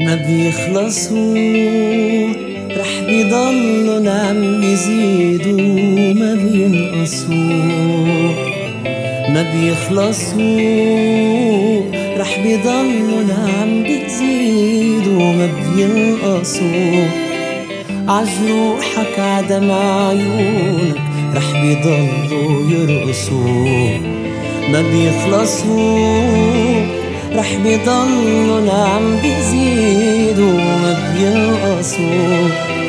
ما بيخلصوا، رح بيضلوا عم بيزيدوا ما بينقصوا. ما بيخلصوا، رح بيضلوا عم بيزيدوا ما بينقصوا. عجروحك عدمع عيونك رح بيضلوا يرقصوا. ما بيخلصوا، رح بيضلوا عم بيزيدوا ما بينقصوا.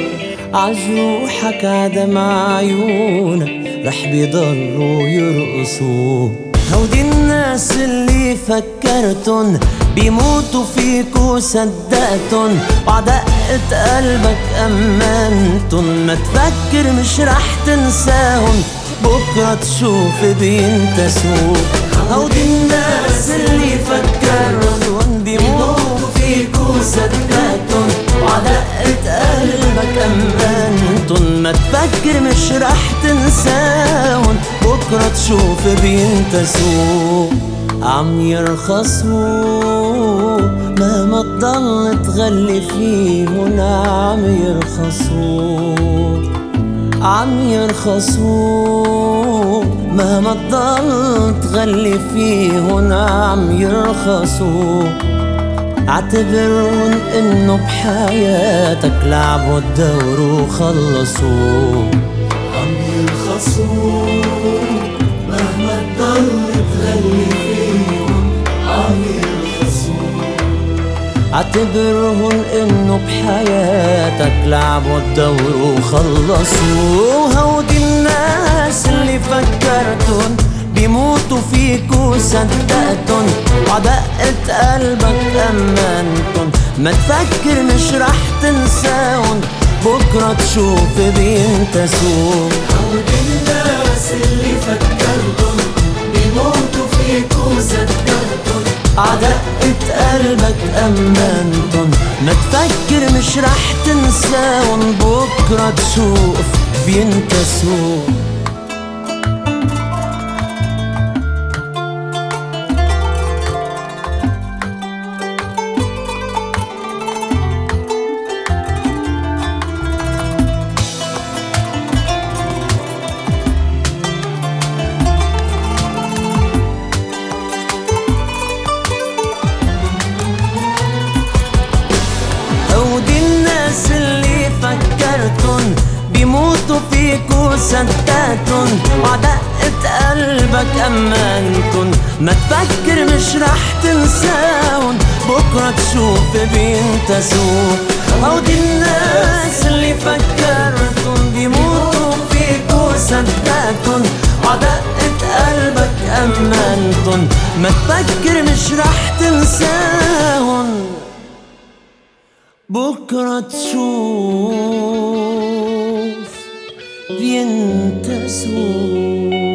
عجروحك عدمع عيونك رح بيضلوا يرقصوا. هودي الناس اللي فكرتن بيموتوا فيك وصدقتن، وعدقة قلبك أمنتن. ما تفكر مش رح تنساهن، بكرة تشوف بينتسوا. هودي الناس اللي فكرتن بيموتوا فيك وصدقتن، وعدقة قلبك أمنتن. ما تفكر مش رح تنساهن، بكرة تشوف بينتسوا. عم يرخصوا مهما تضل تغلي فيهن، عم يرخصوا. عم يرخصوا مهما تضل تغلي فيهن، عم يرخصوا. اعتبرهن انه بحياتك لعبوا الدور وخلصوا. عم يرخصوا مهما تضل تغلي فيهم، عم يرخصوا. اعتبرهن انه بحياتك لعبوا الدور وخلصوا. هودي الناس اللي فكرتن بيموتوا فيك وصدقتن، وعدقة قلبك أمنتن. ما تفكر مش رح تنساهن، بكرة تشوف بينتسوا. هودي الناس اللي فكرتن بيموتوا فيك وصدقتن، عدقة قلبك أمنتن. ما تفكر مش رح تنساهن، بكرة تشوف بينتسوا. هودي الناس اللي فكرتن بيموتوا فيك وصدقتن، وعدقة قلبك أمنتن. ما تفكر مش رح تنساهن، بكرة تشوف بينتسوا. هودي الناس اللي فكرتن بيموتوا فيك وصدقتن، وعدقة قلبك أمنتن. ما تفكر مش رح تنساهن، بكرة تشوف بينتسوا.